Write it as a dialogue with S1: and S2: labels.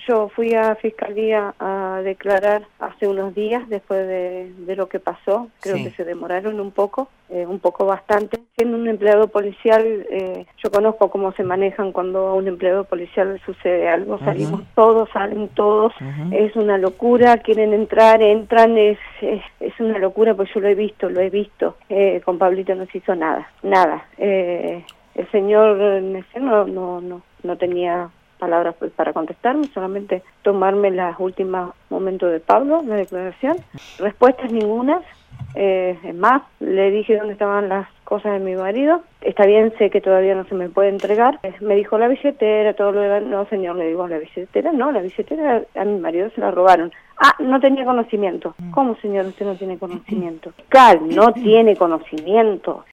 S1: Yo fui a Fiscalía a declarar hace unos días después de lo que pasó. Creo que se demoraron un poco bastante. Siendo un empleado policial, yo conozco cómo se manejan cuando a un empleado policial le sucede algo. Salimos todos, salen todos. Es una locura, quieren entrar, entran, es una locura, pues yo lo he visto. Con Pablito no se hizo nada. El señor no tenía palabras para contestarme, solamente tomarme los últimos momentos de Pablo, la declaración. Respuestas ninguna. Es más, le dije dónde estaban las cosas de mi marido. Está bien, sé que todavía no se me puede entregar. Me dijo la billetera, todo lo demás. No, señor, le digo, la billetera a mi marido se la robaron. No tenía conocimiento. ¿Cómo, señor, usted no tiene conocimiento? No tiene conocimiento.